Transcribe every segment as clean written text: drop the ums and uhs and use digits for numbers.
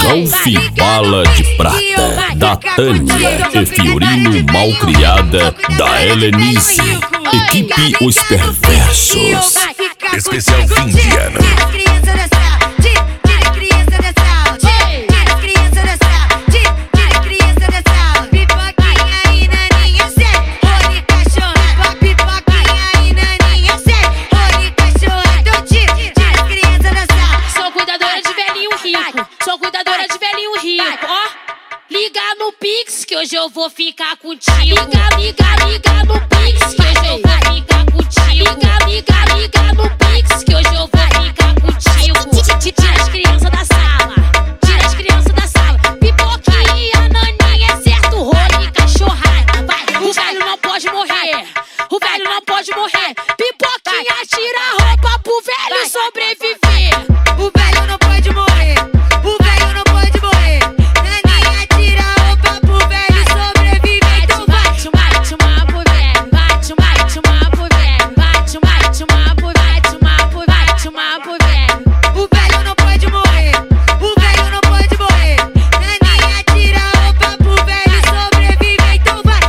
Ralph Bala de Prata, da Tânia e Fiorino Malcriada, da Helenice. Equipe Os Perversos. Especial fim de ano. Sou cuidadora de velhinho rico, ó. Liga no Pix que hoje eu vou ficar contigo. Liga no Pix que hoje eu vou ficar contigo. Liga no Pix que hoje eu vou ficar contigo. Tira as crianças da sala, tira as crianças da sala. Pipoquinha, naninha, é certo, rolo e cachorrada. Vai, o velho não pode morrer, o velho não pode morrer. Pipoquinha, tira a roupa pro velho sobreviver. O velho não pode morrer, o velho não pode morrer. Naninha, tira a roupa pro velho sobreviver. Então vai, bate uma pro velho, bate uma pro velho, bate uma pro velho. O velho não pode morrer, o velho não pode morrer. Naninha, tira a roupa pro velho sobreviver. Então vai.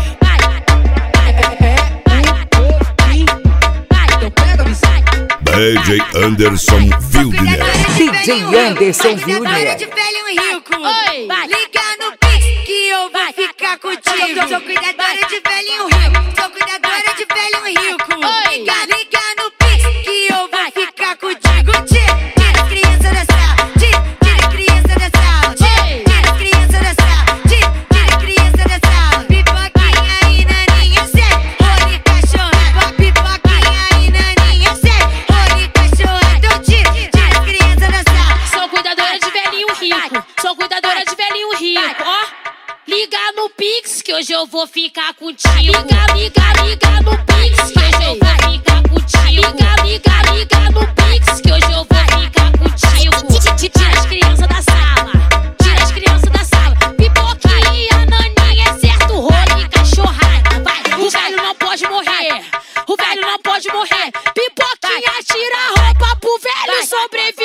DJ Anderson Wildner. DJ Anderson Wildner. De velho rico. Oi. Liga no Pix que eu vou ficar contigo. Sou cuidadora de velhinho rico. Sou cuidadora de velhinho rico. Liga no Pix que eu vou ficar contigo. Tira as crianças da sala, tira as crianças da sala, tira as crianças da sala, tira as crianças da sala. Pipoquinha e naninha, cê, rolo e cachorro. Pipoquinha e naninha, cê, rolo e cachorro. Então tira as crianças da sala. Sou cuidadora de velhinho rico, sou cuidadora de velhinho rico, ó. Liga no Pix que hoje eu vou ficar contigo. Liga no Pix que hoje eu vou ficar contigo. Liga no Pix que hoje eu vou ficar contigo. Tira as crianças da sala, tira as crianças da sala. Pipoquinha, naninha, é certo, rolo e cachorrada. Vai, o velho não pode morrer, o velho não pode morrer. Pipoquinha, tira a roupa pro velho sobreviver.